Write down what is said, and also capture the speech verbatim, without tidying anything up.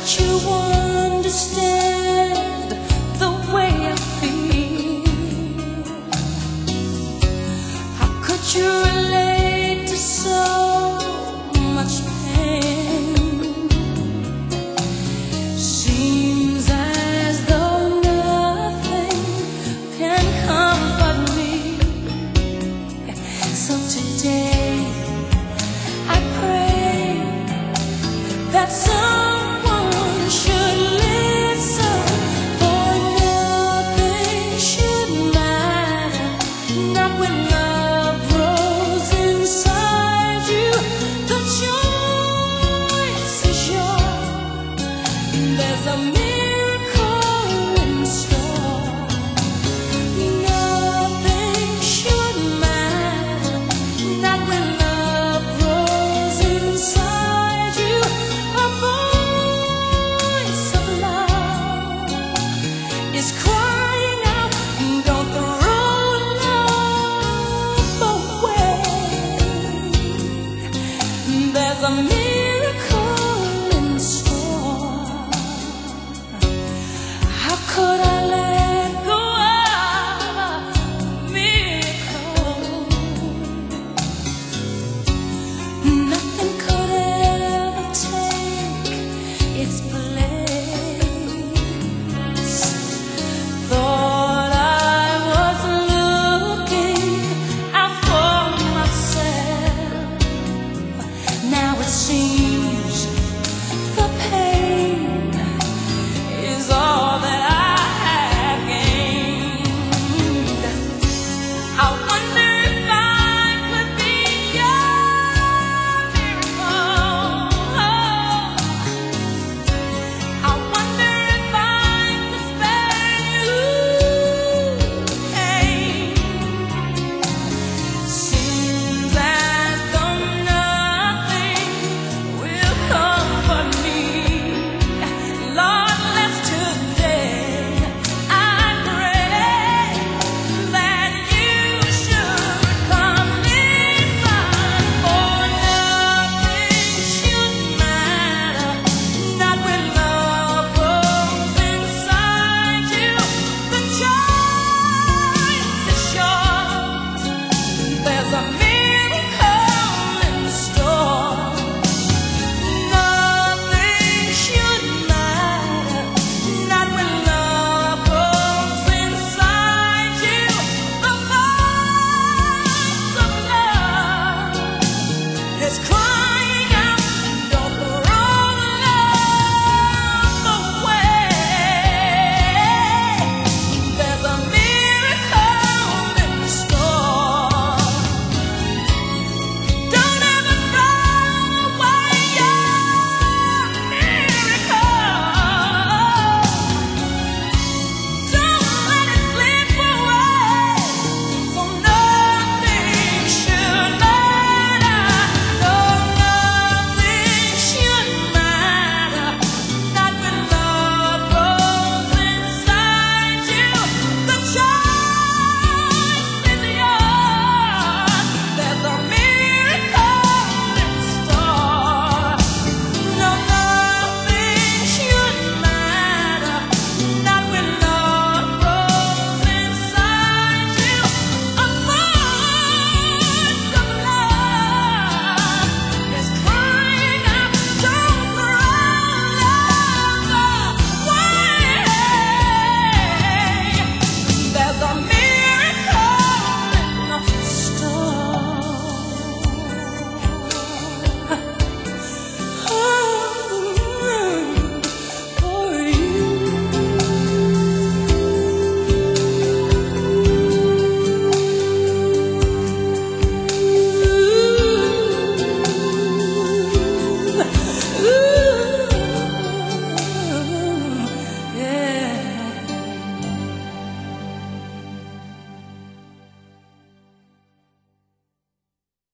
could you understand the way I feel? How could you relate to so much pain? Seems as though nothing can comfort me. So today I pray that someone should listen, for nothing should matter, not when love grows inside you. The choice is yours. There's a miracle in store. Nothing should matter, not when love grows inside you. A voice of love is crying out, don't throw love away. There's a miracle in store. How could I let go of a miracle? Nothing could ever take its place. Thought I was looking out for myself. Now it seems